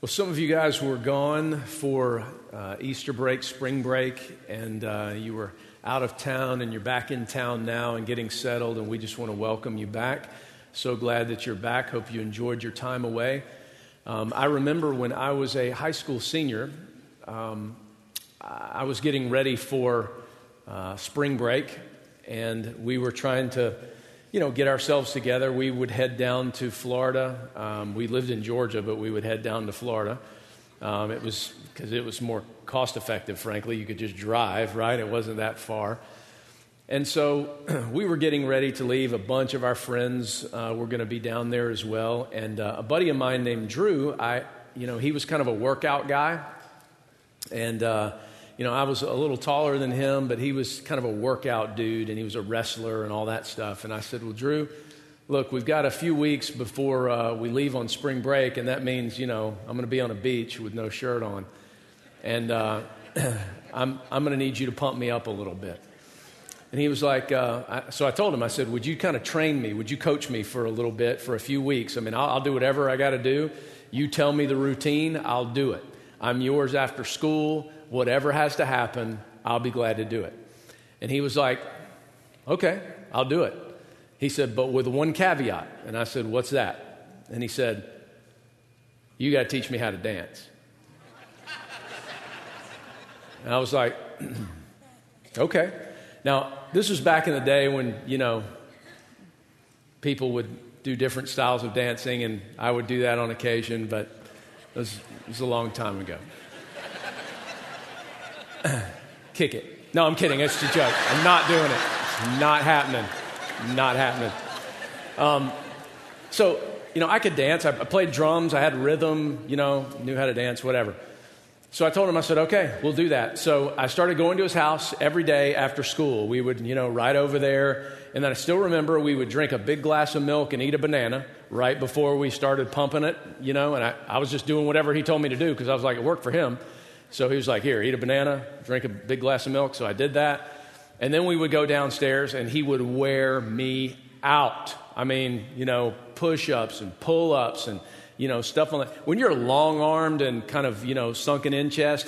Well, some of you guys were gone for Easter break, spring break, and you were out of town, and you're back in town now and getting settled, and we just want to welcome you back. So glad that you're back. Hope you enjoyed your time away. I remember when I was a high school senior, I was getting ready for spring break, and we were trying to get ourselves together. We would head down to Florida. We lived in Georgia, but we would head down to Florida. It was because it was more cost effective, frankly. You could just drive, right? It wasn't that far. And so we were getting ready to leave. A bunch of our friends were going to be down there as well. And a buddy of mine named Drew, he was kind of a workout guy. And I was a little taller than him, but he was kind of a workout dude, and he was a wrestler and all that stuff. And I said, well, Drew, look, we've got a few weeks before we leave on spring break, and that means, I'm going to be on a beach with no shirt on. And I'm going to need you to pump me up a little bit. And he was like, so I told him, I said, would you kind of train me? Would you coach me for a little bit, for a few weeks? I mean, I'll do whatever I got to do. You tell me the routine, I'll do it. I'm yours after school. Whatever has to happen, I'll be glad to do it. And he was like, okay, I'll do it. He said, but with one caveat. And I said, what's that? And he said, you got to teach me how to dance. And I was like, okay. Now, this was back in the day when, people would do different styles of dancing, and I would do that on occasion, but it was a long time ago. Kick it. No, I'm kidding. It's a joke. I'm not doing it. It's not happening. Not happening. So, I could dance. I played drums. I had rhythm, knew how to dance, whatever. So I told him, I said, okay, we'll do that. So I started going to his house every day after school. We would, ride over there. And then I still remember we would drink a big glass of milk and eat a banana right before we started pumping it, and I was just doing whatever he told me to do because I was like, it worked for him. So he was like, here, eat a banana, drink a big glass of milk. So I did that. And then we would go downstairs, and he would wear me out. I mean, push-ups and pull-ups and, stuff on that. When you're long-armed and kind of, sunken in chest,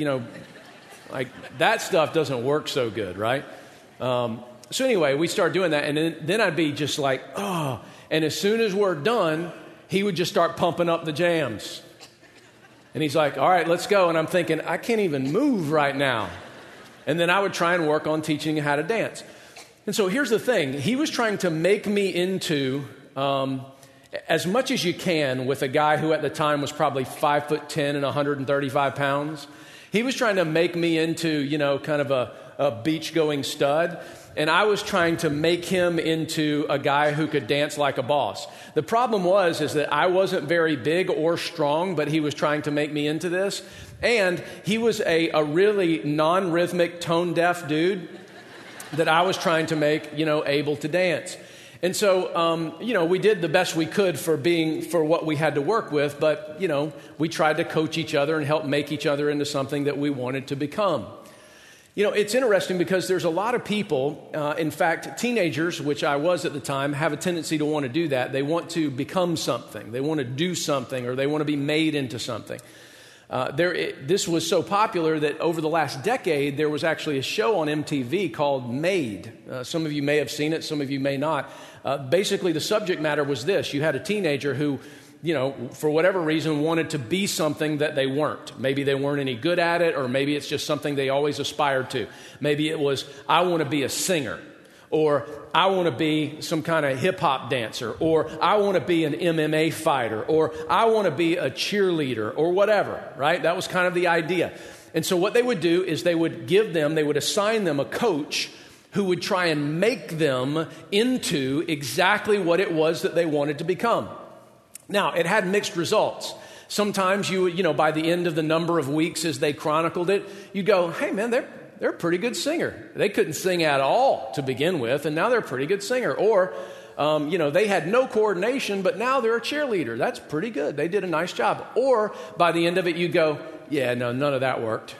like that stuff doesn't work so good, right? So anyway, we started doing that, and then I'd be just like, oh. And as soon as we're done, he would just start pumping up the jams. And he's like, all right, let's go. And I'm thinking, I can't even move right now. And then I would try and work on teaching how to dance. And so here's the thing. He was trying to make me into, as much as you can with a guy who at the time was probably 5'10" and 135 pounds. He was trying to make me into, kind of a beach-going stud. And I was trying to make him into a guy who could dance like a boss. The problem is that I wasn't very big or strong, but he was trying to make me into this. And he was a really non-rhythmic, tone-deaf dude that I was trying to make, able to dance. And so, we did the best we could for what we had to work with, but, we tried to coach each other and help make each other into something that we wanted to become. It's interesting because there's a lot of people, in fact, teenagers, which I was at the time, have a tendency to want to do that. They want to become something. They want to do something, or they want to be made into something. This was so popular that over the last decade, there was actually a show on MTV called Made. Some of you may have seen it, some of you may not. Basically, the subject matter was this. You had a teenager who, for whatever reason, wanted to be something that they weren't. Maybe they weren't any good at it, or maybe it's just something they always aspired to. Maybe it was, I want to be a singer, or I want to be some kind of hip-hop dancer, or I want to be an MMA fighter, or I want to be a cheerleader, or whatever, right? That was kind of the idea. And so what they would do is they would assign them a coach who would try and make them into exactly what it was that they wanted to become. Now, it had mixed results. Sometimes you would, by the end of the number of weeks as they chronicled it, you'd go, hey, man, they're a pretty good singer. They couldn't sing at all to begin with, and now they're a pretty good singer. Or, they had no coordination, but now they're a cheerleader. That's pretty good. They did a nice job. Or by the end of it, you go, yeah, no, none of that worked.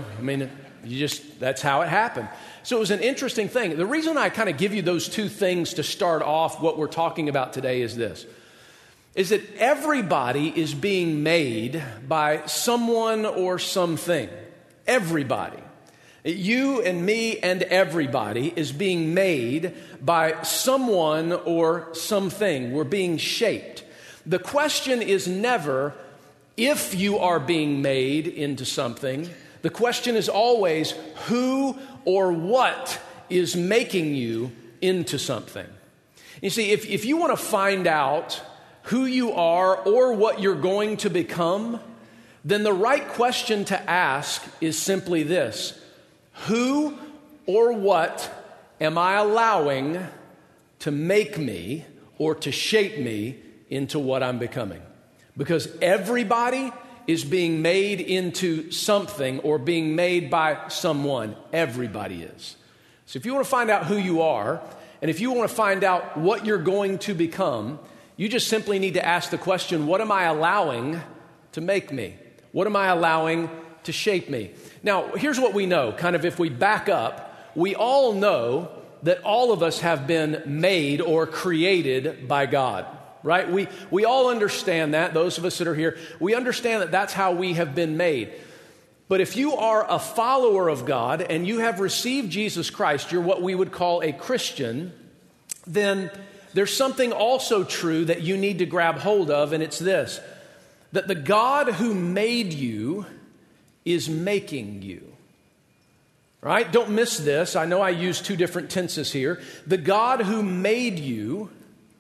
That's how it happened. So it was an interesting thing. The reason I kind of give you those two things to start off what we're talking about today is this. is that everybody is being made by someone or something. Everybody. You and me and everybody is being made by someone or something. We're being shaped. The question is never if you are being made into something. The question is always who or what is making you into something. You see, if you want to find out who you are or what you're going to become, then the right question to ask is simply this: who or what am I allowing to make me or to shape me into what I'm becoming? Because everybody is being made into something or being made by someone. Everybody is. So if you want to find out who you are, and if you want to find out what you're going to become, you just simply need to ask the question, what am I allowing to make me? What am I allowing to shape me? Now, here's what we know. Kind of if we back up, we all know that all of us have been made or created by God, right? We all understand that. Those of us that are here, we understand that that's how we have been made. But if you are a follower of God and you have received Jesus Christ, you're what we would call a Christian, then there's something also true that you need to grab hold of, and it's this: that the God who made you is making you. Right? Don't miss this. I know I use two different tenses here. The God who made you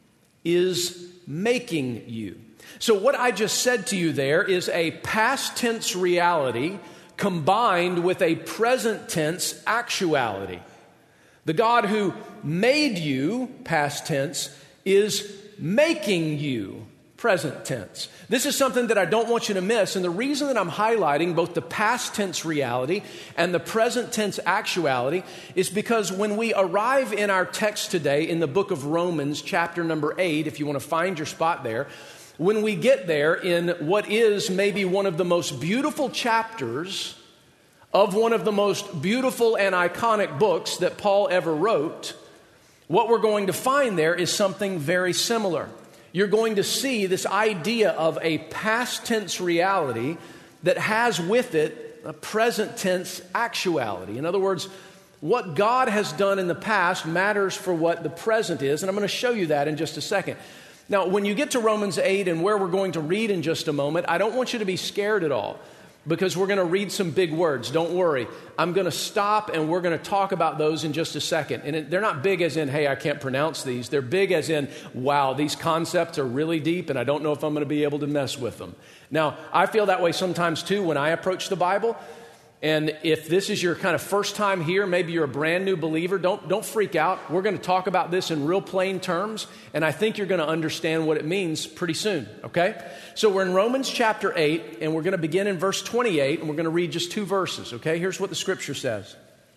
is making you. So what I just said to you there is a past tense reality combined with a present tense actuality. The God who made you, past tense, is making you, present tense. This is something that I don't want you to miss, and the reason that I'm highlighting both the past tense reality and the present tense actuality is because when we arrive in our text today in the book of Romans, chapter number 8, if you want to find your spot there, when we get there in what is maybe one of the most beautiful chapters of one of the most beautiful and iconic books that Paul ever wrote, what we're going to find there is something very similar. You're going to see this idea of a past tense reality that has with it a present tense actuality. In other words, what God has done in the past matters for what the present is, and I'm going to show you that in just a second. Now, when you get to Romans 8 and where we're going to read in just a moment, I don't want you to be scared at all, because we're going to read some big words. Don't worry. I'm going to stop and we're going to talk about those in just a second. And they're not big as in, hey, I can't pronounce these. They're big as in, wow, these concepts are really deep and I don't know if I'm going to be able to mess with them. Now, I feel that way sometimes too when I approach the Bible. And if this is your kind of first time here, maybe you're a brand new believer, don't freak out. We're going to talk about this in real plain terms, and I think you're going to understand what it means pretty soon, okay? So we're in Romans chapter 8, and we're going to begin in verse 28, and we're going to read just two verses, okay? Here's what the scripture says.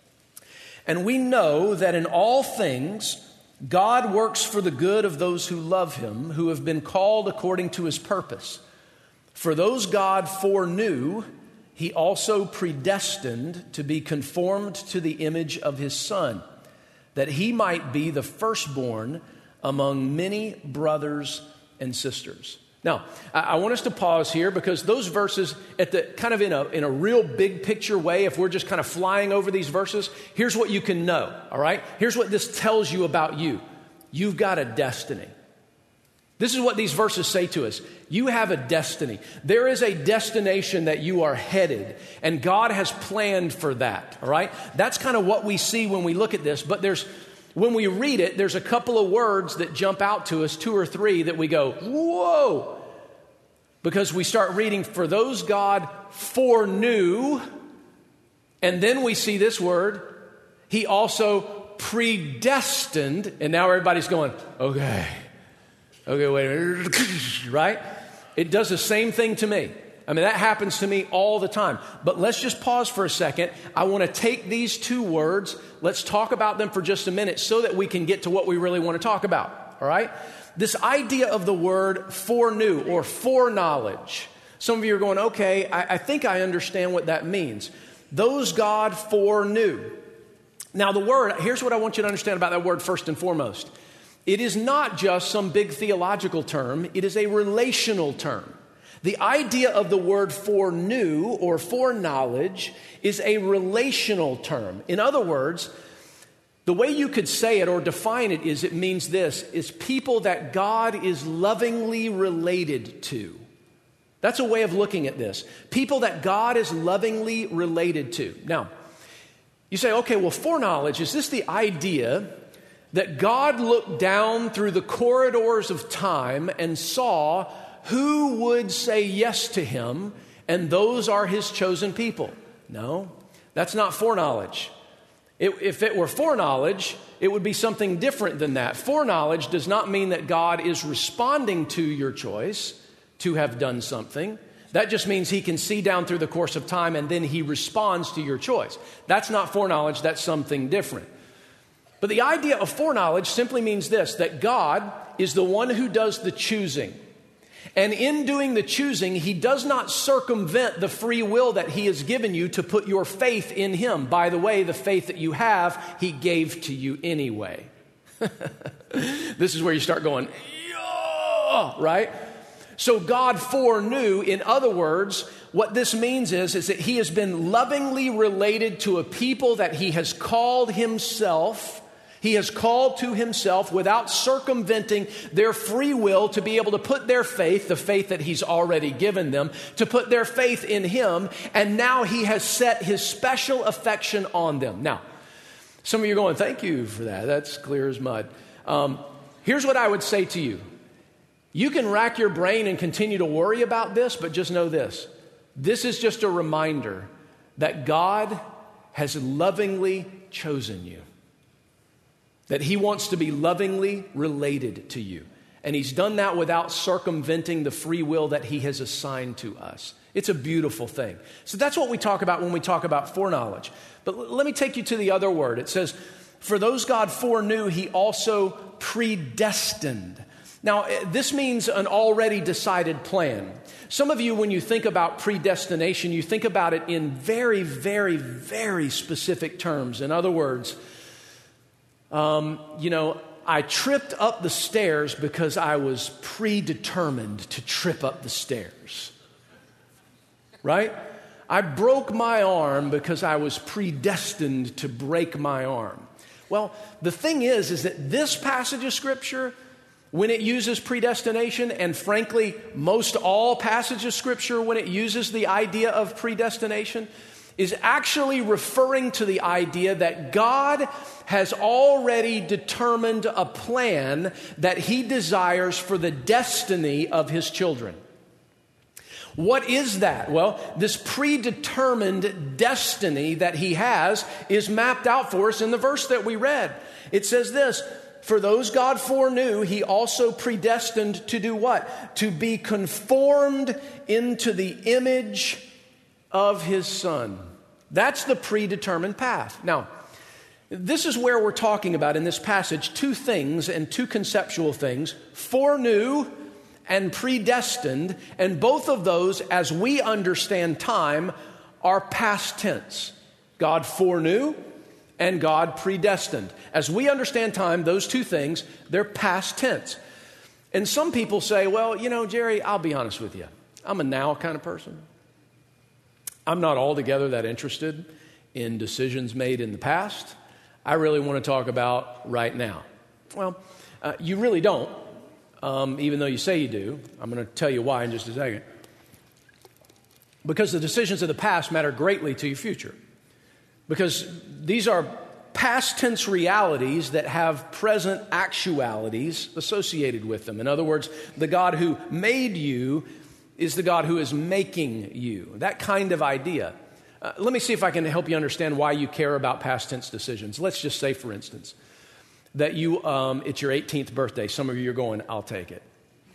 And we know that in all things God works for the good of those who love him, who have been called according to his purpose. For those God foreknew, he also predestined to be conformed to the image of his Son, that he might be the firstborn among many brothers and sisters. Now, I want us to pause here because those verses, at the kind of in a real big picture way, if we're just kind of flying over these verses, here's what you can know, all right? Here's what this tells you about you. You've got a destiny. This is what these verses say to us. You have a destiny. There is a destination that you are headed, and God has planned for that, all right? That's kind of what we see when we look at this, but when we read it, there's a couple of words that jump out to us, two or three, that we go, whoa, because we start reading, for those God foreknew, and then we see this word, he also predestined, and now everybody's going, okay, wait a minute, right? It does the same thing to me. I mean, that happens to me all the time. But let's just pause for a second. I want to take these two words. Let's talk about them for just a minute so that we can get to what we really want to talk about. All right? This idea of the word foreknew or foreknowledge. Some of you are going, okay, I think I understand what that means. Those God foreknew. Now, the word, here's what I want you to understand about that word first and foremost. it is not just some big theological term, it is a relational term. The idea of the word foreknew or foreknowledge is a relational term. In other words, the way you could say it or define it is it means this, is people that God is lovingly related to. That's a way of looking at this. People that God is lovingly related to. Now, you say, okay, well, foreknowledge, is this the idea that God looked down through the corridors of time and saw who would say yes to him, and those are his chosen people? No, that's not foreknowledge. If it were foreknowledge, it would be something different than that. Foreknowledge does not mean that God is responding to your choice to have done something. That just means he can see down through the course of time and then he responds to your choice. That's not foreknowledge, that's something different. But the idea of foreknowledge simply means this, that God is the one who does the choosing. And in doing the choosing, he does not circumvent the free will that he has given you to put your faith in him. By the way, the faith that you have, he gave to you anyway. This is where you start going, yeah, right? So God foreknew, in other words, what this means is that he has been lovingly related to a people that he has called himself. He has called to himself without circumventing their free will to be able to put their faith, the faith that he's already given them, to put their faith in him. And now he has set his special affection on them. Now, some of you are going, thank you for that. That's clear as mud. Here's what I would say to you. You can rack your brain and continue to worry about this, but just know this. This is just a reminder that God has lovingly chosen you. That he wants to be lovingly related to you. And he's done that without circumventing the free will that he has assigned to us. It's a beautiful thing. So that's what we talk about when we talk about foreknowledge. But let me take you to the other word. It says, for those God foreknew, he also predestined. Now, this means an already decided plan. Some of you, when you think about predestination, you think about it in very, very, very specific terms. In other words, I tripped up the stairs because I was predetermined to trip up the stairs. Right? I broke my arm because I was predestined to break my arm. Well, the thing is that this passage of Scripture, when it uses predestination, and frankly, most all passages of Scripture, when it uses the idea of predestination, is actually referring to the idea that God has already determined a plan that he desires for the destiny of his children. What is that? Well, this predetermined destiny that he has is mapped out for us in the verse that we read. It says this, for those God foreknew, he also predestined to do what? To be conformed into the image of his Son. That's the predetermined path. Now, this is where we're talking about in this passage two things and two conceptual things, foreknew and predestined, and both of those, as we understand time, are past tense. God foreknew and God predestined. As we understand time, those two things, they're past tense. And some people say, well, Jerry, I'll be honest with you. I'm a now kind of person. I'm not altogether that interested in decisions made in the past. I really want to talk about right now. Well, you really don't, even though you say you do. I'm going to tell you why in just a second. Because the decisions of the past matter greatly to your future. Because these are past tense realities that have present actualities associated with them. In other words, the God who made you is the God who is making you. That kind of idea. Let me see if I can help you understand why you care about past tense decisions. Let's just say, for instance, that it's your 18th birthday. Some of you are going, I'll take it.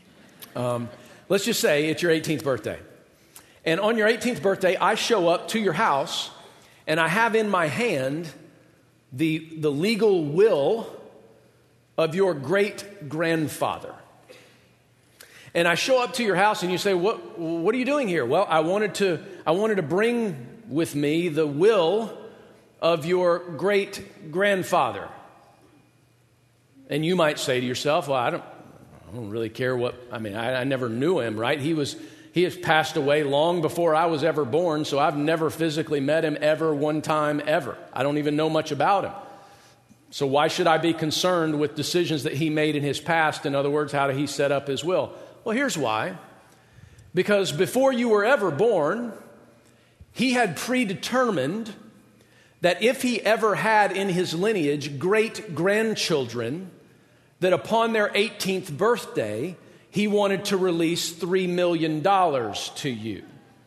Let's just say it's your 18th birthday. And on your 18th birthday, I show up to your house, and I have in my hand the legal will of your great-grandfather. And I show up to your house and you say, what are you doing here? Well, I wanted to bring with me the will of your great-grandfather. And you might say to yourself, well, I don't really care I never knew him, right? He has passed away long before I was ever born, so I've never physically met him ever one time ever. I don't even know much about him. So why should I be concerned with decisions that he made in his past? In other words, how did he set up his will? Well, here's why. Because before you were ever born, he had predetermined that if he ever had in his lineage great-grandchildren, that upon their 18th birthday, he wanted to release $3 million to you.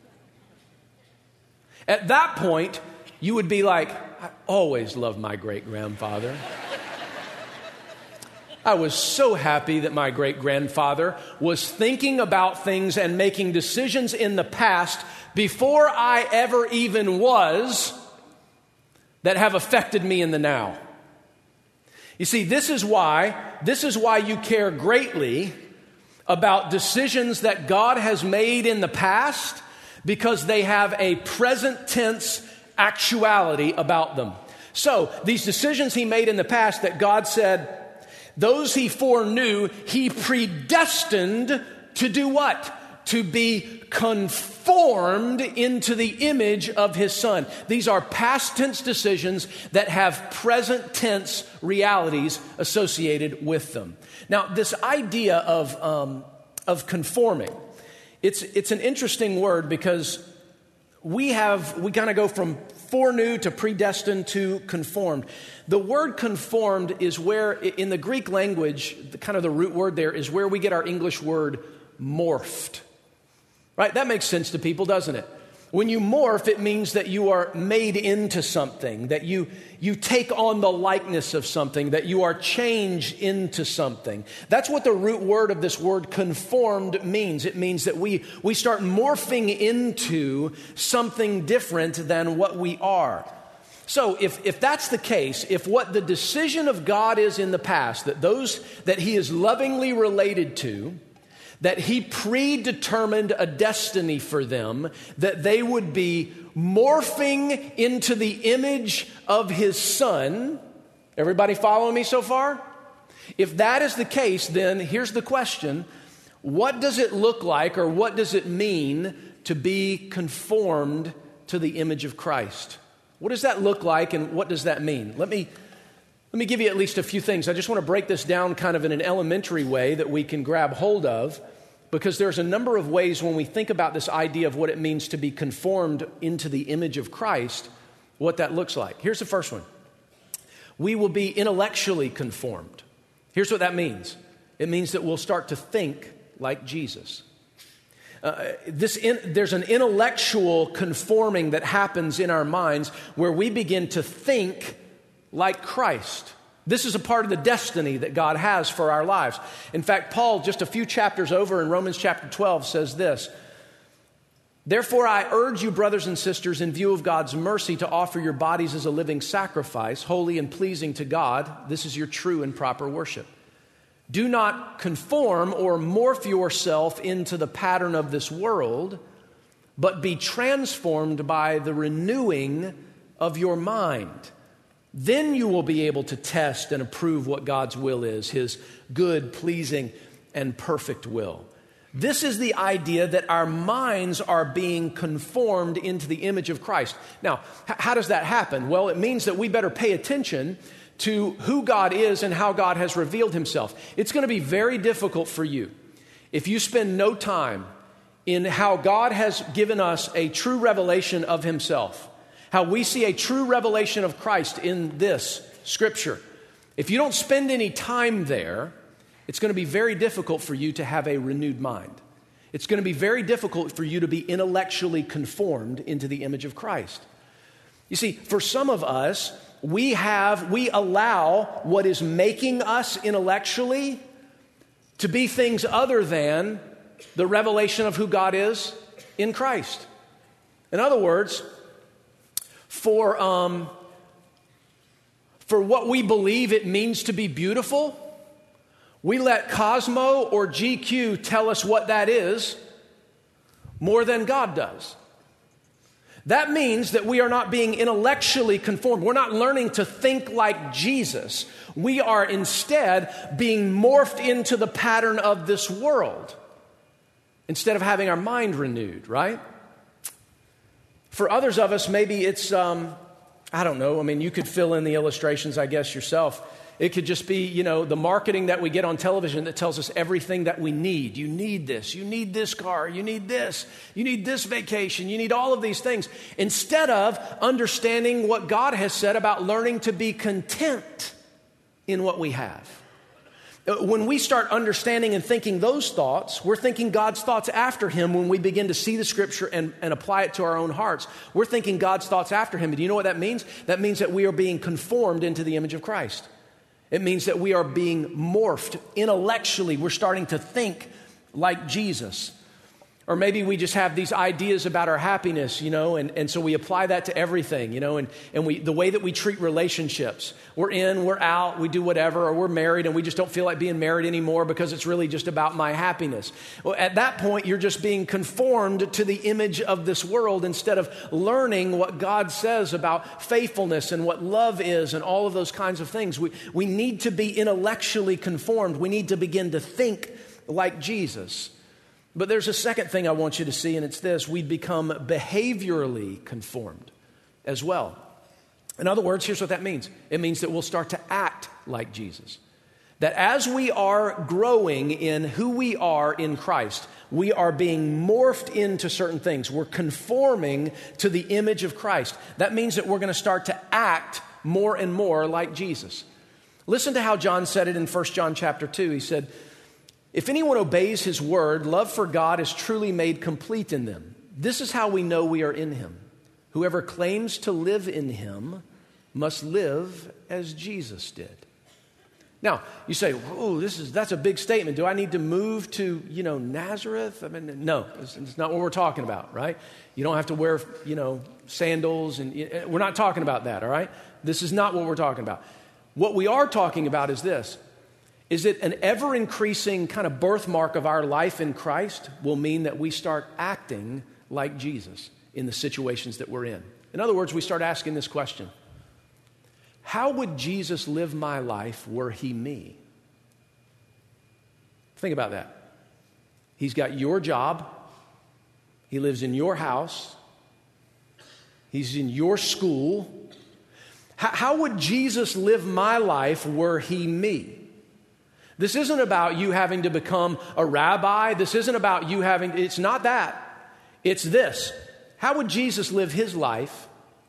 At that point, you would be like, I always loved my great-grandfather. I was so happy that my great-grandfather was thinking about things and making decisions in the past before I ever even was that have affected me in the now. You see, this is why you care greatly about decisions that God has made in the past, because they have a present tense actuality about them. So, these decisions he made in the past that God said, those he foreknew, he predestined to do what? To be conformed into the image of his Son. These are past tense decisions that have present tense realities associated with them. Now, this idea of conforming, it's an interesting word, because we kind of go from foreknew to predestined to conformed. The word conformed is where, in the Greek language, the root word there is where we get our English word morphed. Right? That makes sense to people, doesn't it? When you morph, it means that you are made into something, that you take on the likeness of something, that you are changed into something. That's what the root word of this word conformed means. It means that we start morphing into something different than what we are. So if that's the case, if what the decision of God is in the past, that those that he is lovingly related to, that he predetermined a destiny for them, that they would be morphing into the image of his Son. Everybody following me so far? If that is the case, then here's the question. What does it look like, or what does it mean to be conformed to the image of Christ? What does that look like, and what does that mean? Let me give you at least a few things. I just want to break this down kind of in an elementary way that we can grab hold of, because there's a number of ways when we think about this idea of what it means to be conformed into the image of Christ, what that looks like. Here's the first one. We will be intellectually conformed. Here's what that means. It means that we'll start to think like Jesus. There's an intellectual conforming that happens in our minds where we begin to think like Christ. This is a part of the destiny that God has for our lives. In fact, Paul, just a few chapters over in Romans chapter 12, says this: "Therefore I urge you, brothers and sisters, in view of God's mercy, to offer your bodies as a living sacrifice, holy and pleasing to God. This is your true and proper worship. Do not conform or morph yourself into the pattern of this world, but be transformed by the renewing of your mind. Then you will be able to test and approve what God's will is, his good, pleasing, and perfect will." This is the idea that our minds are being conformed into the image of Christ. Now, how does that happen? Well, it means that we better pay attention to who God is and how God has revealed himself. It's going to be very difficult for you if you spend no time in how God has given us a true revelation of himself, how we see a true revelation of Christ in this scripture. If you don't spend any time there, it's going to be very difficult for you to have a renewed mind. It's going to be very difficult for you to be intellectually conformed into the image of Christ. You see, for some of us, we allow what is making us intellectually to be things other than the revelation of who God is in Christ. In other words, for what we believe it means to be beautiful, we let Cosmo or GQ tell us what that is more than God does. That means that we are not being intellectually conformed. We're not learning to think like Jesus. We are instead being morphed into the pattern of this world instead of having our mind renewed, right? For others of us, maybe it's, I don't know. I mean, you could fill in the illustrations, I guess, yourself. It could just be, the marketing that we get on television that tells us everything that we need. You need this. You need this car. You need this. You need this vacation. You need all of these things. Instead of understanding what God has said about learning to be content in what we have. When we start understanding and thinking those thoughts, we're thinking God's thoughts after Him when we begin to see the Scripture and apply it to our own hearts. We're thinking God's thoughts after Him. And do you know what that means? That means that we are being conformed into the image of Christ. It means that we are being morphed intellectually. We're starting to think like Jesus. Or maybe we just have these ideas about our happiness, and so we apply that to everything, and the way that we treat relationships. We're in, we're out, we do whatever, or we're married and we just don't feel like being married anymore because it's really just about my happiness. Well, at that point, you're just being conformed to the image of this world instead of learning what God says about faithfulness and what love is and all of those kinds of things. We need to be intellectually conformed. We need to begin to think like Jesus. But there's a second thing I want you to see, and it's this: we become behaviorally conformed as well. In other words, here's what that means. It means that we'll start to act like Jesus. That as we are growing in who we are in Christ, we are being morphed into certain things. We're conforming to the image of Christ. That means that we're going to start to act more and more like Jesus. Listen to how John said it in 1 John chapter 2. He said, "If anyone obeys his word, love for God is truly made complete in them. This is how we know we are in him. Whoever claims to live in him must live as Jesus did." Now, you say, "Oh, that's a big statement. Do I need to move to, Nazareth?" I mean, no, it's not what we're talking about, right? You don't have to wear, sandals, and we're not talking about that, all right? This is not what we're talking about. What we are talking about is this: is that an ever-increasing kind of birthmark of our life in Christ will mean that we start acting like Jesus in the situations that we're in. In other words, we start asking this question: how would Jesus live my life were he me? Think about that. He's got your job. He lives in your house. He's in your school. How would Jesus live my life were he me? This isn't about you having to become a rabbi. This isn't about you it's not that. It's this: how would Jesus live his life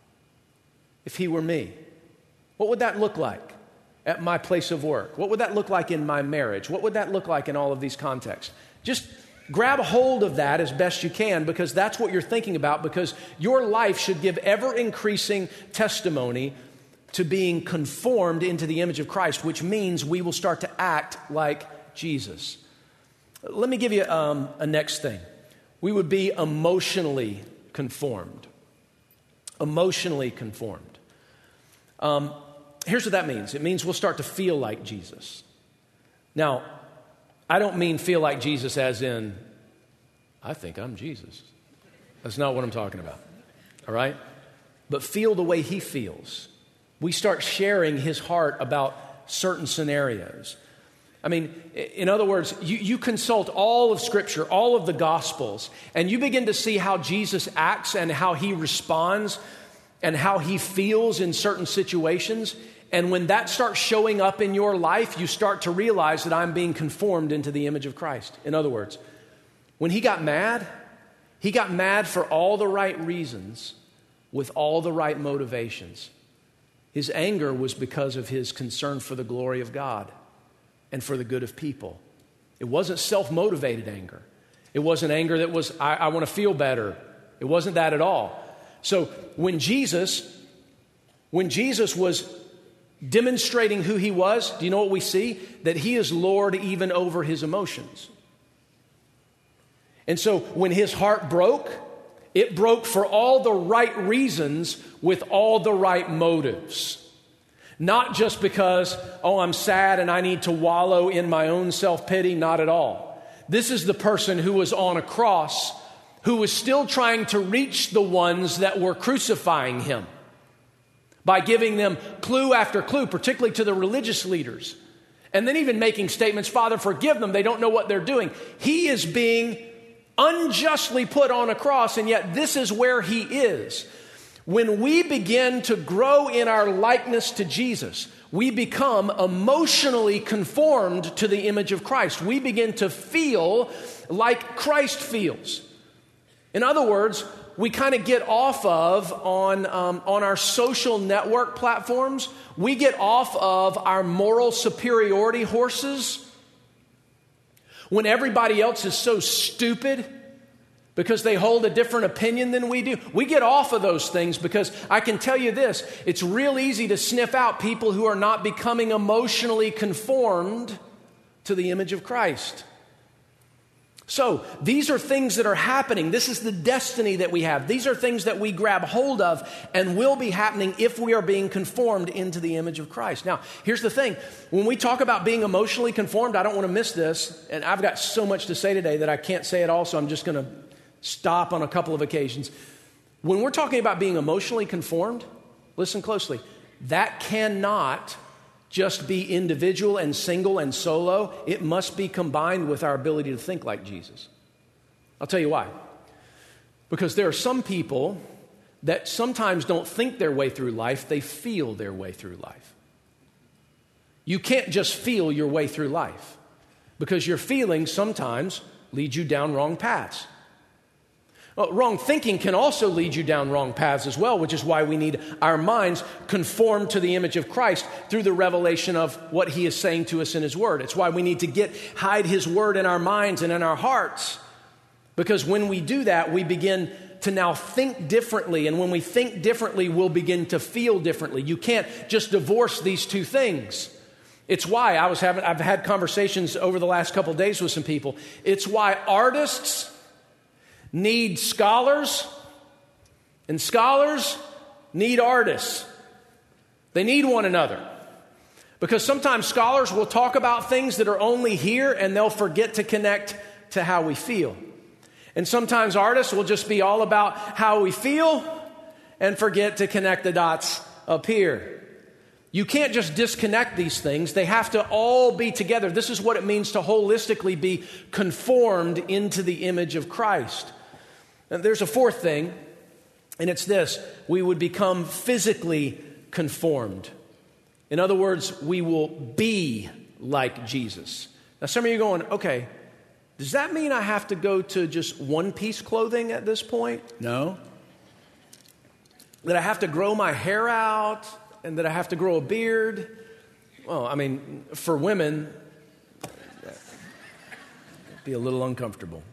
if he were me? What would that look like at my place of work? What would that look like in my marriage? What would that look like in all of these contexts? Just grab a hold of that as best you can, because that's what you're thinking about, because your life should give ever-increasing testimony to being conformed into the image of Christ, which means we will start to act like Jesus. Let me give you a next thing. We would be emotionally conformed. Emotionally conformed. Here's what that means. It means we'll start to feel like Jesus. Now, I don't mean feel like Jesus as in, I think I'm Jesus. That's not what I'm talking about. All right? But feel the way he feels. We start sharing his heart about certain scenarios. I mean, in other words, you consult all of Scripture, all of the Gospels, and you begin to see how Jesus acts and how he responds and how he feels in certain situations. And when that starts showing up in your life, you start to realize that I'm being conformed into the image of Christ. In other words, when he got mad for all the right reasons with all the right motivations. His anger was because of his concern for the glory of God and for the good of people. It wasn't self-motivated anger. It wasn't anger that was, I want to feel better. It wasn't that at all. So when Jesus was demonstrating who he was, do you know what we see? That he is Lord even over his emotions. And so when his heart broke, it broke for all the right reasons with all the right motives. Not just because, I'm sad and I need to wallow in my own self-pity. Not at all. This is the person who was on a cross who was still trying to reach the ones that were crucifying him by giving them clue after clue, particularly to the religious leaders. And then even making statements, Father, forgive them. They don't know what they're doing. He is being unjustly put on a cross, and yet this is where he is. When we begin to grow in our likeness to Jesus, we become emotionally conformed to the image of Christ. We begin to feel like Christ feels. In other words, we kind of get off of on our social network platforms. We get off of our moral superiority horses when everybody else is so stupid because they hold a different opinion than we do. We get off of those things because I can tell you this, it's real easy to sniff out people who are not becoming emotionally conformed to the image of Christ. So these are things that are happening. This is the destiny that we have. These are things that we grab hold of and will be happening if we are being conformed into the image of Christ. Now, here's the thing. When we talk about being emotionally conformed, I don't want to miss this. And I've got so much to say today that I can't say it all, so I'm just going to stop on a couple of occasions. When we're talking about being emotionally conformed, listen closely. That cannot just be individual and single and solo. It must be combined with our ability to think like Jesus. I'll tell you why. Because there are some people that sometimes don't think their way through life, they feel their way through life. You can't just feel your way through life because your feelings sometimes lead you down wrong paths. Well, wrong thinking can also lead you down wrong paths as well, which is why we need our minds conformed to the image of Christ through the revelation of what he is saying to us in his word. It's why we need to hide his word in our minds and in our hearts. Because when we do that, we begin to now think differently. And when we think differently, we'll begin to feel differently. You can't just divorce these two things. It's why I've had conversations over the last couple of days with some people. It's why artists need scholars, and scholars need artists. They need one another. Because sometimes scholars will talk about things that are only here, and they'll forget to connect to how we feel. And sometimes artists will just be all about how we feel and forget to connect the dots up here. You can't just disconnect these things. They have to all be together. This is what it means to holistically be conformed into the image of Christ. And there's a fourth thing, and it's this. We would become physically conformed. In other words, we will be like Jesus. Now, some of you are going, okay, does that mean I have to go to just one-piece clothing at this point? No. That I have to grow my hair out and that I have to grow a beard? Well, I mean, for women, that'd be a little uncomfortable.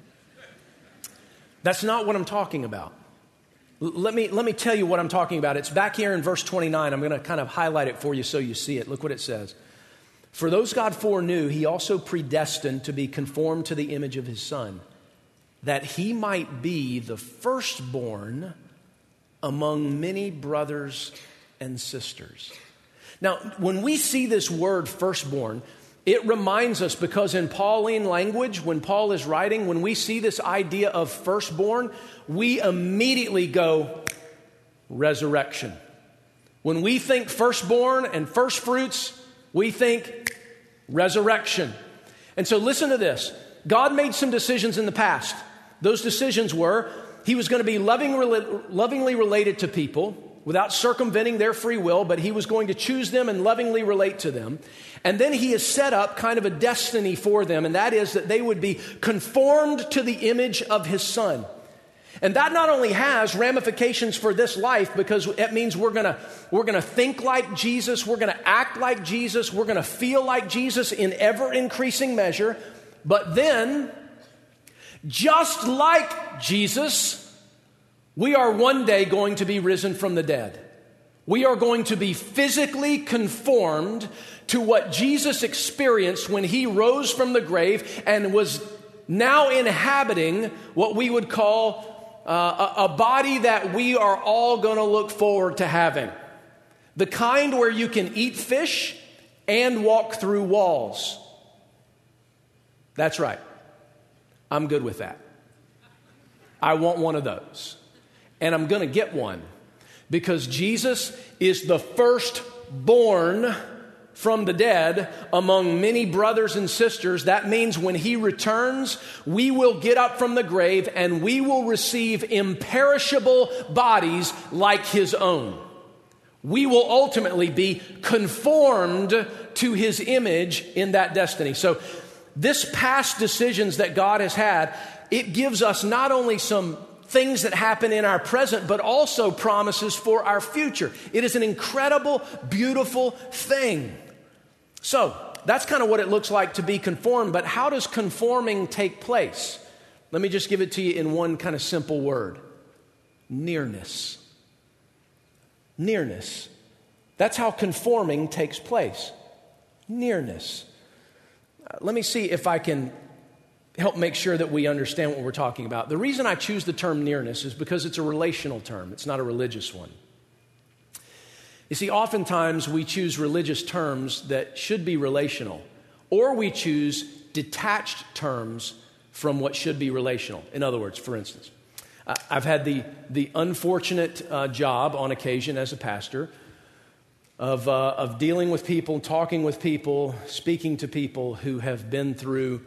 That's not what I'm talking about. Let me tell you what I'm talking about. It's back here in verse 29. I'm going to kind of highlight it for you so you see it. Look what it says. For those God foreknew, he also predestined to be conformed to the image of his Son, that he might be the firstborn among many brothers and sisters. Now, when we see this word firstborn, it reminds us, because in Pauline language, when Paul is writing, when we see this idea of firstborn, we immediately go resurrection. When we think firstborn and first fruits, we think resurrection. And so listen to this. God made some decisions in the past. Those decisions were, he was going to be lovingly related to people without circumventing their free will, but he was going to choose them and lovingly relate to them. And then he has set up kind of a destiny for them, and that is that they would be conformed to the image of his Son. And that not only has ramifications for this life, because it means we're going to think like Jesus, we're going to act like Jesus, we're going to feel like Jesus in ever increasing measure, but then, just like Jesus, we are one day going to be risen from the dead. We are going to be physically conformed to what Jesus experienced when he rose from the grave and was now inhabiting what we would call a body that we are all going to look forward to having. The kind where you can eat fish and walk through walls. That's right. I'm good with that. I want one of those. And I'm going to get one because Jesus is the firstborn from the dead among many brothers and sisters. That means when he returns, we will get up from the grave and we will receive imperishable bodies like his own. We will ultimately be conformed to his image in that destiny. So this past decisions that God has had, it gives us not only some things that happen in our present, but also promises for our future. It is an incredible, beautiful thing. So that's kind of what it looks like to be conformed, but how does conforming take place? Let me just give it to you in one kind of simple word. Nearness. Nearness. That's how conforming takes place. Nearness. Let me see if I can help make sure that we understand what we're talking about. The reason I choose the term nearness is because it's a relational term. It's not a religious one. You see, oftentimes we choose religious terms that should be relational, or we choose detached terms from what should be relational. In other words, for instance, I've had the unfortunate job on occasion as a pastor of dealing with people, talking with people, speaking to people who have been through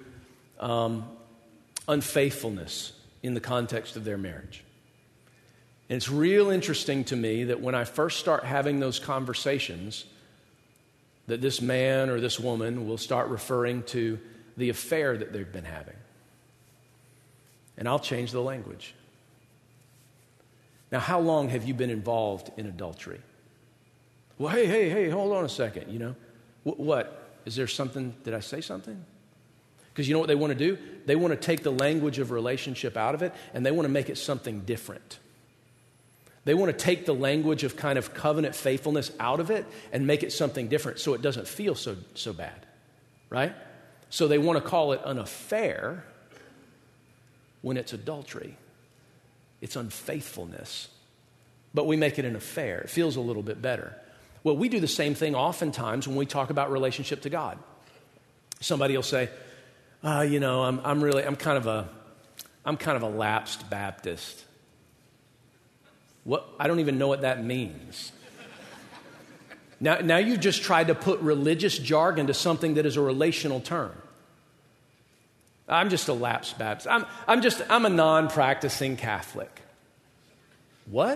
unfaithfulness in the context of their marriage. And it's real interesting to me that when I first start having those conversations, that this man or this woman will start referring to the affair that they've been having. And I'll change the language. Now, how long have you been involved in adultery? Well, hey, hold on a second, you know. What? Is there something, did I say something? Because you know what they want to do? They want to take the language of relationship out of it, and they want to make it something different. They want to take the language of kind of covenant faithfulness out of it and make it something different so it doesn't feel so bad, right? So they want to call it an affair when it's adultery. It's unfaithfulness. But we make it an affair. It feels a little bit better. Well, we do the same thing oftentimes when we talk about relationship to God. Somebody will say, I'm kind of a lapsed Baptist. What? I don't even know what that means. Now you've just tried to put religious jargon to something that is a relational term. I'm just a lapsed Baptist. I'm a non-practicing Catholic. What?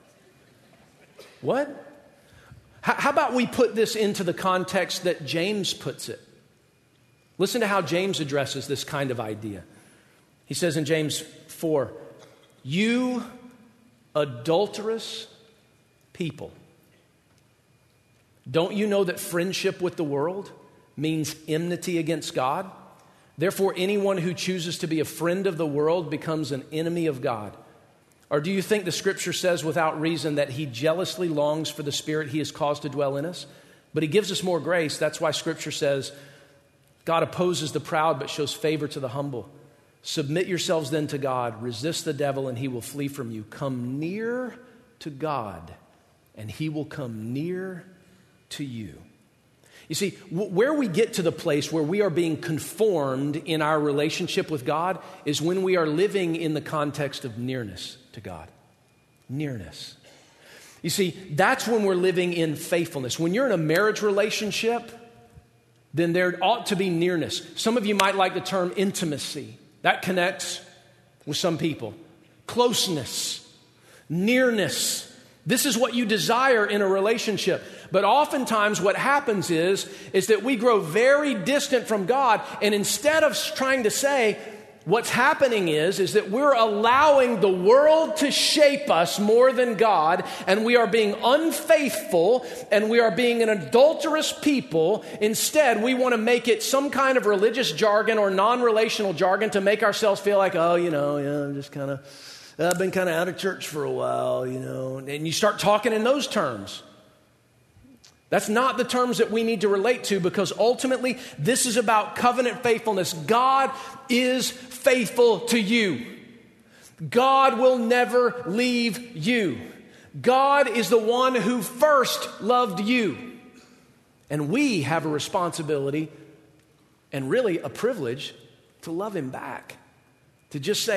How about we put this into the context that James puts it? Listen to how James addresses this kind of idea. He says in James 4, you adulterous people, don't you know that friendship with the world means enmity against God? Therefore, anyone who chooses to be a friend of the world becomes an enemy of God. Or do you think the scripture says without reason that he jealously longs for the Spirit he has caused to dwell in us? But he gives us more grace. That's why scripture says God opposes the proud but shows favor to the humble. Submit yourselves then to God. Resist the devil and he will flee from you. Come near to God and he will come near to you. You see, where we get to the place where we are being conformed in our relationship with God is when we are living in the context of nearness to God. Nearness. You see, that's when we're living in faithfulness. When you're in a marriage relationship, then there ought to be nearness. Some of you might like the term intimacy. That connects with some people. Closeness, nearness. This is what you desire in a relationship. But oftentimes what happens is that we grow very distant from God, and instead of trying to say, what's happening is that we're allowing the world to shape us more than God, and we are being unfaithful, and we are being an adulterous people. Instead, we want to make it some kind of religious jargon or non-relational jargon to make ourselves feel like, I'm just I've been kind of out of church for a while, and you start talking in those terms. That's not the terms that we need to relate to, because ultimately this is about covenant faithfulness. God is faithful to you. God will never leave you. God is the one who first loved you. And we have a responsibility and really a privilege to love him back. To just say,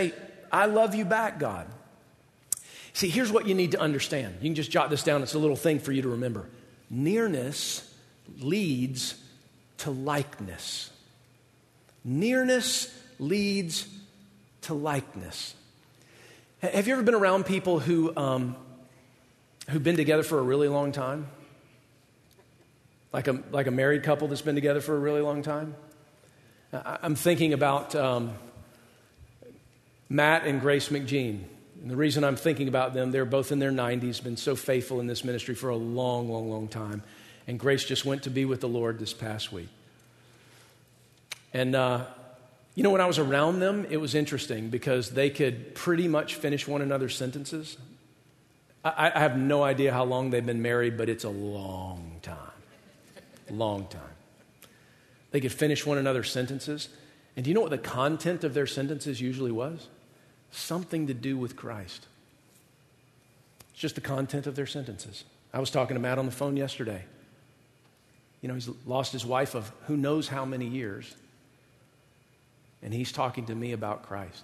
I love you back, God. See, here's what you need to understand. You can just jot this down. It's a little thing for you to remember. Nearness leads to likeness. Nearness leads to likeness. Have you ever been around people who've been together for a really long time? Like a married couple that's been together for a really long time? I'm thinking about Matt and Grace McGean. And the reason I'm thinking about them, they're both in their 90s, been so faithful in this ministry for a long, long, long time. And Grace just went to be with the Lord this past week. And, when I was around them, it was interesting because they could pretty much finish one another's sentences. I have no idea how long they've been married, but it's a long time. Long time. They could finish one another's sentences. And do you know what the content of their sentences usually was? Something to do with Christ. It's just the content of their sentences. I was talking to Matt on the phone yesterday. He's lost his wife of who knows how many years. And he's talking to me about Christ.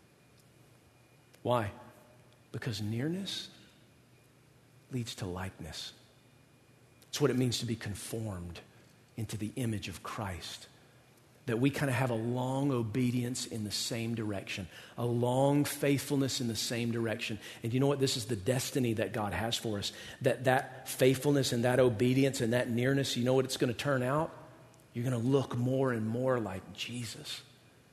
Why? Because nearness leads to likeness. It's what it means to be conformed into the image of Christ. That we kind of have a long obedience in the same direction, a long faithfulness in the same direction. And you know what? This is the destiny that God has for us. That faithfulness and that obedience and that nearness, you know what it's going to turn out? You're going to look more and more like Jesus.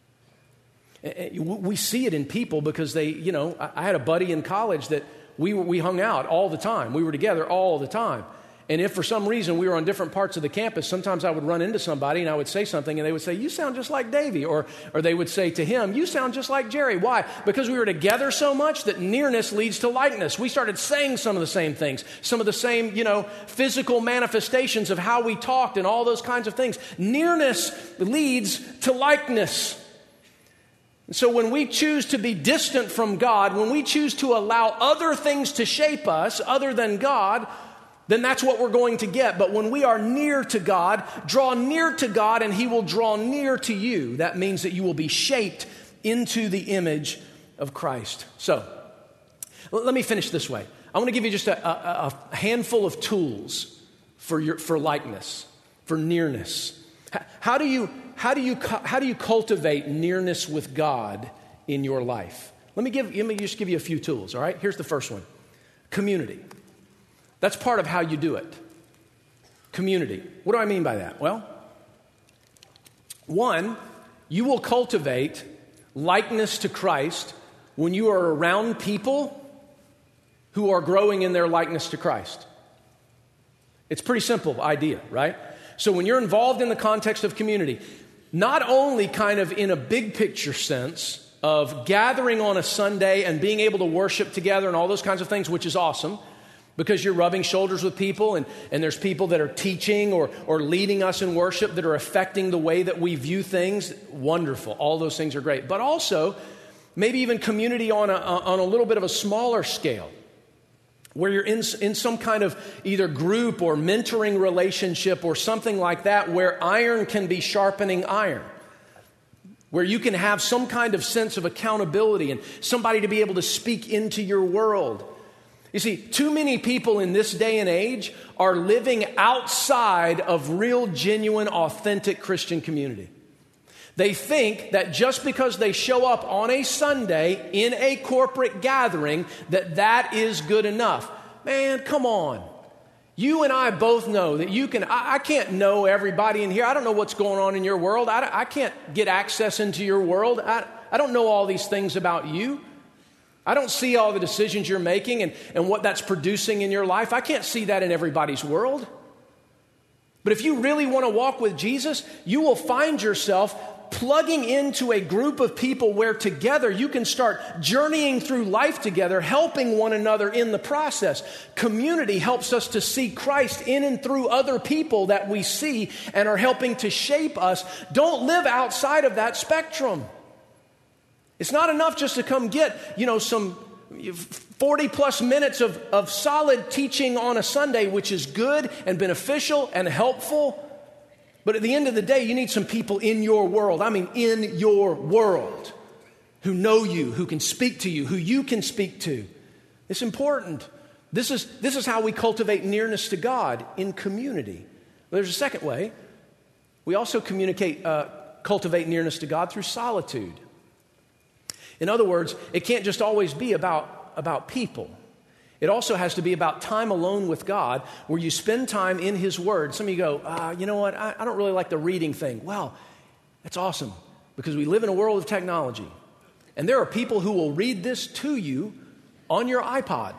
We see it in people because I had a buddy in college that we hung out all the time. We were together all the time. And if for some reason we were on different parts of the campus, sometimes I would run into somebody and I would say something and they would say, "You sound just like Davey." Or they would say to him, "You sound just like Jerry." Why? Because we were together so much that nearness leads to likeness. We started saying some of the same things, some of the same, physical manifestations of how we talked and all those kinds of things. Nearness leads to likeness. And so when we choose to be distant from God, when we choose to allow other things to shape us other than God, then that's what we're going to get. But when we are near to God, draw near to God and He will draw near to you. That means that you will be shaped into the image of Christ. So, let me finish this way. I want to give you just a handful of tools for likeness, for nearness. How do you cultivate nearness with God in your life? Let me just give you a few tools, all right? Here's the first one. Community. That's part of how you do it. Community. What do I mean by that? Well, one, you will cultivate likeness to Christ when you are around people who are growing in their likeness to Christ. It's a pretty simple idea, right? So when you're involved in the context of community, not only kind of in a big picture sense of gathering on a Sunday and being able to worship together and all those kinds of things, which is awesome, because you're rubbing shoulders with people and there's people that are teaching or leading us in worship that are affecting the way that we view things. Wonderful. All those things are great. But also, maybe even community on a little bit of a smaller scale, where you're in some kind of either group or mentoring relationship or something like that, where iron can be sharpening iron, where you can have some kind of sense of accountability and somebody to be able to speak into your world. You see, too many people in this day and age are living outside of real, genuine, authentic Christian community. They think that just because they show up on a Sunday in a corporate gathering, that is good enough. Man, come on. You and I both know that I can't know everybody in here. I don't know what's going on in your world. I can't get access into your world. I don't know all these things about you. I don't see all the decisions you're making and what that's producing in your life. I can't see that in everybody's world. But if you really want to walk with Jesus, you will find yourself plugging into a group of people where together you can start journeying through life together, helping one another in the process. Community helps us to see Christ in and through other people that we see and are helping to shape us. Don't live outside of that spectrum. It's not enough just to come get, some 40 plus minutes of solid teaching on a Sunday, which is good and beneficial and helpful. But at the end of the day, you need some people in your world. I mean, in your world. who know you, who can speak to you, who you can speak to. It's important. This is how we cultivate nearness to God, in community. There's a second way. We also cultivate nearness to God through solitude. In other words, it can't just always be about people. It also has to be about time alone with God, where you spend time in His Word. Some of you go, you know what, I don't really like the reading thing. Well, that's awesome, because we live in a world of technology. And there are people who will read this to you on your iPod.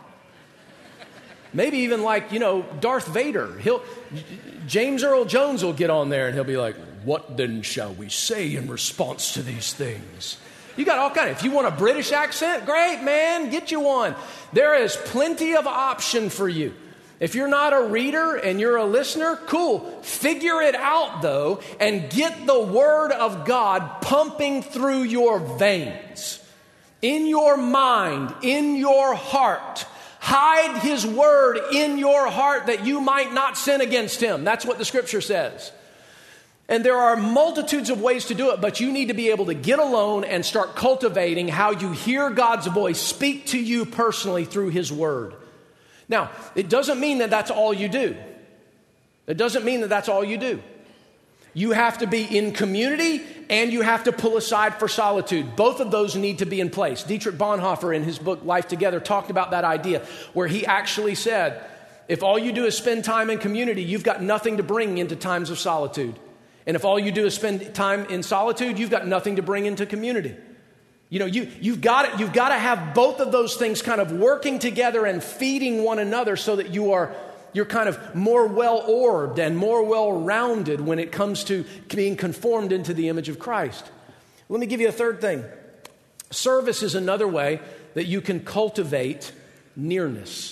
Maybe even like, Darth Vader. James Earl Jones will get on there and he'll be like, what then shall we say in response to these things? You got all kinds. If you want a British accent, great, man, get you one. There is plenty of option for you. If you're not a reader and you're a listener, cool. Figure it out, though, and get the Word of God pumping through your veins, in your mind, in your heart. Hide His Word in your heart that you might not sin against Him. That's what the Scripture says. And there are multitudes of ways to do it, but you need to be able to get alone and start cultivating how you hear God's voice speak to you personally through His Word. Now, it doesn't mean that that's all you do. It doesn't mean that that's all you do. You have to be in community and you have to pull aside for solitude. Both of those need to be in place. Dietrich Bonhoeffer, in his book Life Together, talked about that idea, where he actually said, if all you do is spend time in community, you've got nothing to bring into times of solitude. And if all you do is spend time in solitude, you've got nothing to bring into community. You've got to have both of those things kind of working together and feeding one another, so that you're kind of more well-orbed and more well-rounded when it comes to being conformed into the image of Christ. Let me give you a third thing. Service is another way that you can cultivate nearness.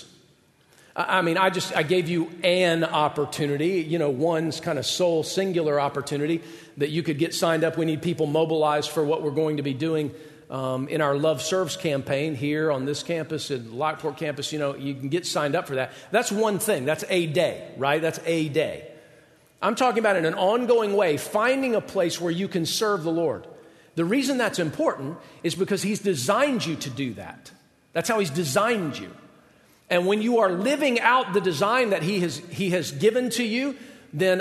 I gave you an opportunity, one's kind of sole singular opportunity that you could get signed up. We need people mobilized for what we're going to be doing in our Love Serves campaign here on this campus, at Lockport campus. You can get signed up for that. That's one thing. That's a day, right? That's a day. I'm talking about in an ongoing way, finding a place where you can serve the Lord. The reason that's important is because He's designed you to do that. That's how He's designed you. And when you are living out the design that He has given to you, then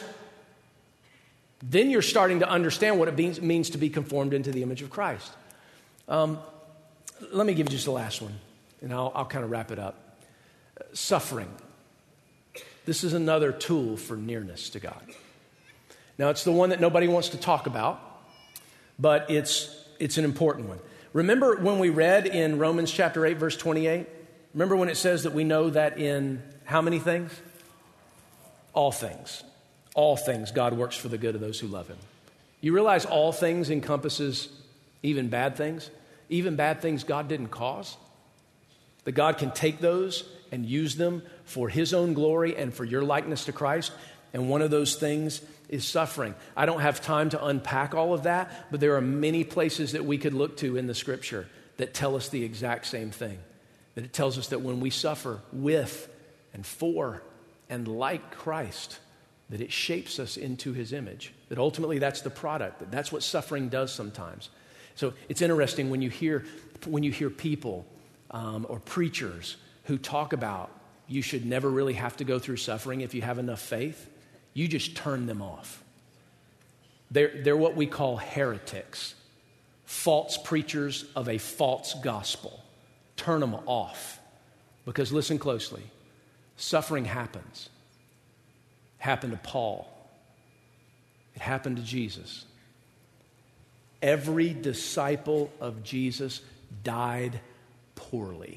you're starting to understand what it means to be conformed into the image of Christ. Let me give you just the last one, and I'll kind of wrap it up. Suffering. This is another tool for nearness to God. Now, it's the one that nobody wants to talk about, but it's an important one. Remember when we read in Romans chapter 8, verse 28? Remember when it says that we know that in how many things? All things. All things God works for the good of those who love Him. You realize all things encompasses even bad things? Even bad things God didn't cause? That God can take those and use them for His own glory and for your likeness to Christ. And one of those things is suffering. I don't have time to unpack all of that, but there are many places that we could look to in the Scripture that tell us the exact same thing. That it tells us that when we suffer with and for and like Christ, that it shapes us into His image. That ultimately that's the product. That's what suffering does sometimes. So it's interesting when you hear people or preachers who talk about you should never really have to go through suffering if you have enough faith. You just turn them off. They're what we call heretics, false preachers of a false gospel. Turn them off. Because listen closely, suffering happens. It happened to Paul. It happened to Jesus. Every disciple of Jesus died poorly.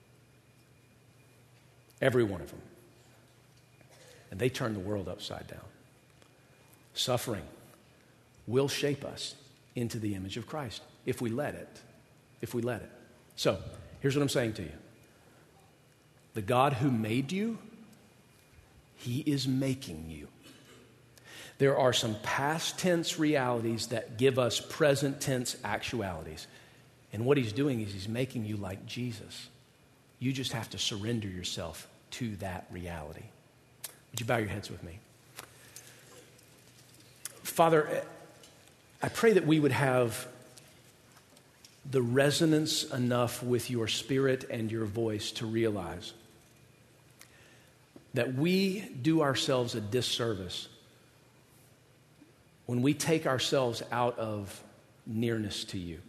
Every one of them. And they turned the world upside down. Suffering will shape us into the image of Christ if we let it. If we let it. So, here's what I'm saying to you. The God who made you, He is making you. There are some past tense realities that give us present tense actualities. And what He's doing is He's making you like Jesus. You just have to surrender yourself to that reality. Would you bow your heads with me? Father, I pray that we would have the resonance enough with your spirit and your voice to realize that we do ourselves a disservice when we take ourselves out of nearness to you.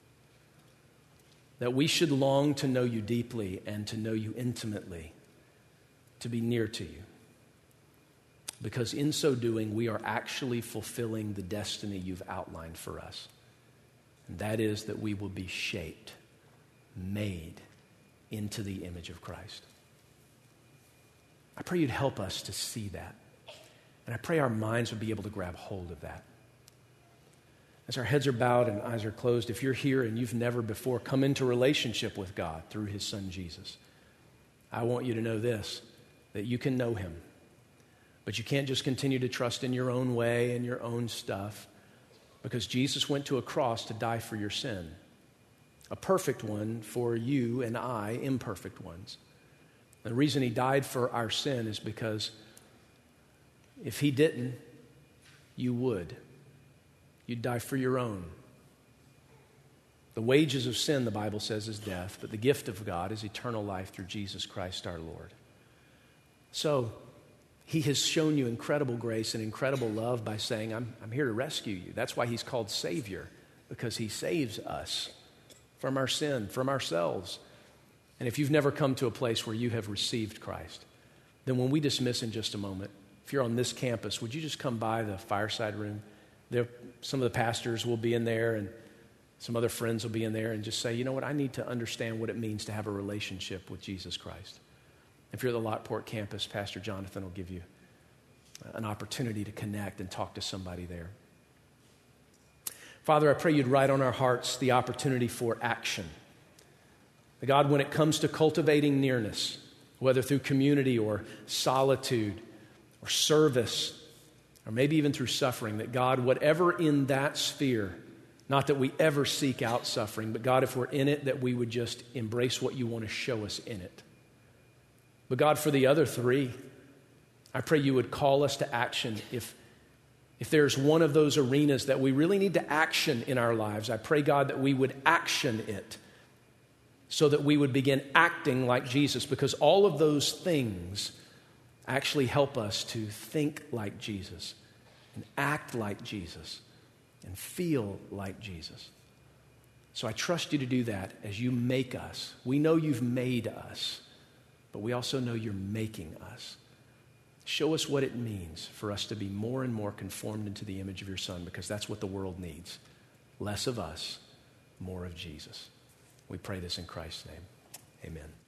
That we should long to know you deeply and to know you intimately, to be near to you. Because in so doing, we are actually fulfilling the destiny you've outlined for us. And that is that we will be shaped, made into the image of Christ. I pray you'd help us to see that. And I pray our minds would be able to grab hold of that. As our heads are bowed and eyes are closed, if you're here and you've never before come into relationship with God through his son Jesus, I want you to know this, that you can know him. But you can't just continue to trust in your own way and your own stuff, because Jesus went to a cross to die for your sin, a perfect one for you and I, imperfect ones. The reason he died for our sin is because if he didn't, you would. You'd die for your own. The wages of sin, the Bible says, is death, but the gift of God is eternal life through Jesus Christ our Lord. So, he has shown you incredible grace and incredible love by saying, I'm here to rescue you. That's why he's called Savior, because he saves us from our sin, from ourselves. And if you've never come to a place where you have received Christ, then when we dismiss in just a moment, if you're on this campus, would you just come by the fireside room? Some of the pastors will be in there and some other friends will be in there, and just say, you know what, I need to understand what it means to have a relationship with Jesus Christ. If you're at the Lockport campus, Pastor Jonathan will give you an opportunity to connect and talk to somebody there. Father, I pray you'd write on our hearts the opportunity for action. God, when it comes to cultivating nearness, whether through community or solitude or service, or maybe even through suffering, that God, whatever in that sphere, not that we ever seek out suffering, but God, if we're in it, that we would just embrace what you want to show us in it. But God, for the other three, I pray you would call us to action. If there's one of those arenas that we really need to action in our lives, I pray, God, that we would action it so that we would begin acting like Jesus, because all of those things actually help us to think like Jesus and act like Jesus and feel like Jesus. So I trust you to do that as you make us. We know you've made us, but we also know you're making us. Show us what it means for us to be more and more conformed into the image of your Son, because that's what the world needs. Less of us, more of Jesus. We pray this in Christ's name. Amen.